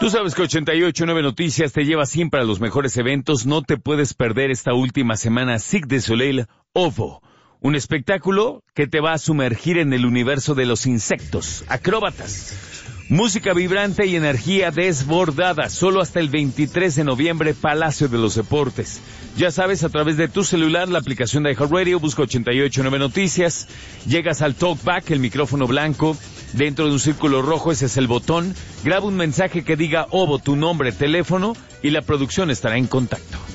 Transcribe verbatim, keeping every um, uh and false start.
Tú sabes que ochenta y ocho punto nueve Noticias te lleva siempre a los mejores eventos. No te puedes perder esta última semana Cirque du Soleil Ovo. Un espectáculo que te va a sumergir en el universo de los insectos, acróbatas. Música vibrante y energía desbordada. Solo hasta el veintitrés de noviembre, Palacio de los Deportes. Ya sabes, a través de tu celular, la aplicación de iHeartRadio, busca ochenta y ocho punto nueve Noticias. Llegas al Talkback, el micrófono blanco. Dentro de un círculo rojo, ese es el botón. Graba un mensaje que diga Ovo, tu nombre, teléfono, y la producción estará en contacto.